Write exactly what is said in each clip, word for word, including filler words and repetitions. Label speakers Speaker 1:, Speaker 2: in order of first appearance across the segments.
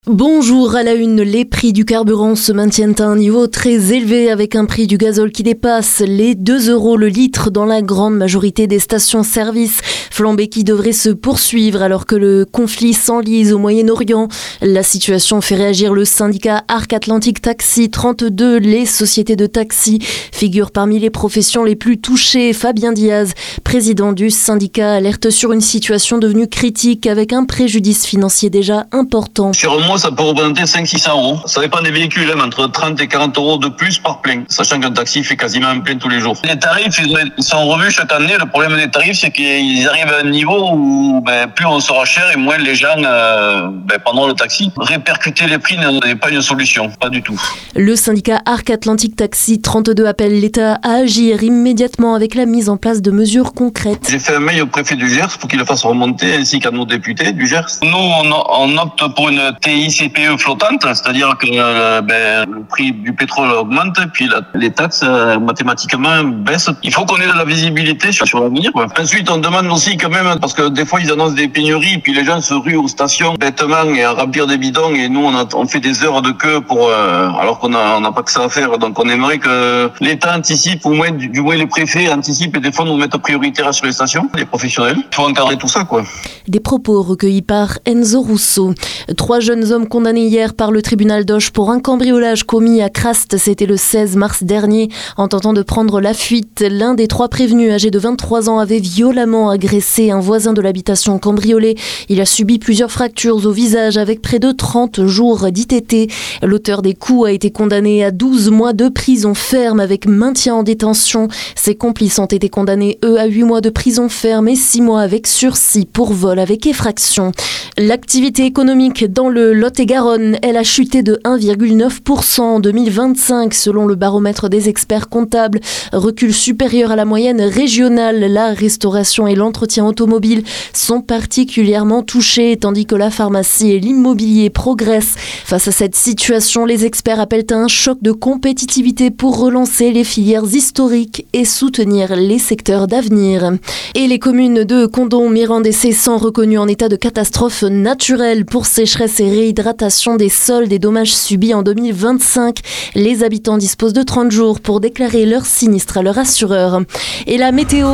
Speaker 1: Bonjour, à la une, les prix du carburant se maintiennent à un niveau très élevé avec un prix du gazole qui dépasse les deux euros le litre dans la grande majorité des stations-service. Flambée qui devrait se poursuivre alors que le conflit s'enlise au Moyen-Orient. La situation fait réagir le syndicat Arc Atlantic Taxi trente-deux. Les sociétés de taxi figurent parmi les professions les plus touchées. Fabien Diaz, président du syndicat, alerte sur une situation devenue critique avec un préjudice financier déjà important.
Speaker 2: Sur un mois, ça peut représenter cinq à six cents euros. Ça dépend des véhicules, hein, entre trente et quarante euros de plus par plein, sachant qu'un taxi fait quasiment un plein tous les jours. Les tarifs, ils sont revus chaque année. Le problème des tarifs, c'est qu'ils arrivent à un niveau où ben, plus on sera cher et moins les gens euh, ben, prendront le taxi. Répercuter les prix n'est pas une solution, pas du tout.
Speaker 1: Le syndicat Arc Atlantic Taxi trente-deux appelle l'État à agir immédiatement avec la mise en place de mesures concrètes.
Speaker 2: J'ai fait un mail au préfet du Gers pour qu'il le fasse remonter, ainsi qu'à nos députés du Gers. Nous, on, on opte pour une T I C P E flottante, c'est-à-dire que euh, ben, le prix du pétrole augmente, puis la, les taxes euh, mathématiquement baissent. Il faut qu'on ait de la visibilité sur, sur l'avenir. Quoi. Ensuite, on demande aussi quand même, parce que des fois ils annoncent des pénuries, puis les gens se ruent aux stations bêtement et à remplir des bidons, et nous on, a, on fait des heures de queue pour, euh, alors qu'on n'a on a pas que ça à faire. Donc on aimerait que l'État anticipe, ou moins, du, du moins les préfets anticipent et des fois nous mettent prioritaire sur les stations, les professionnels. Il faut encadrer tout ça, quoi.
Speaker 1: Des propos recueillis par Enzo Russo. Trois jeunes hommes condamnés hier par le tribunal d'Auch pour un cambriolage commis à Crast. C'était le seize mars dernier. En tentant de prendre la fuite, l'un des trois prévenus, âgé de vingt-trois ans, avait violemment agressé un voisin de l'habitation cambriolée. Il a subi plusieurs fractures au visage avec près de trente jours d'I T T. L'auteur des coups a été condamné à douze mois de prison ferme avec maintien en détention. Ses complices ont été condamnés, eux, à huit mois de prison ferme et six mois avec sursis pour vol avec effraction. L'activité économique dans le Lot-et-Garonne, elle a chuté de un virgule neuf pour cent en deux mille vingt-cinq selon le baromètre des experts comptables. Recul supérieur à la moyenne régionale, la restauration et l'entretien automobile sont particulièrement touchés, tandis que la pharmacie et l'immobilier progressent. Face à cette situation, les experts appellent à un choc de compétitivité pour relancer les filières historiques et soutenir les secteurs d'avenir. Et les communes de Condom, Mirande et Cessan reconnues en état de catastrophe naturelle pour sécheresse et réhydratation des sols des dommages subis en deux mille vingt-cinq. Les habitants disposent de trente jours pour déclarer leur sinistre à leur assureur. Et la météo.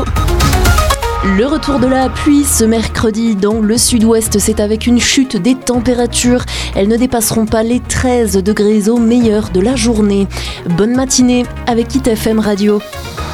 Speaker 1: Le retour de la pluie ce mercredi dans le sud-ouest, c'est avec une chute des températures. Elles ne dépasseront pas les treize degrés au meilleur de la journée. Bonne matinée avec Hit F M Radio.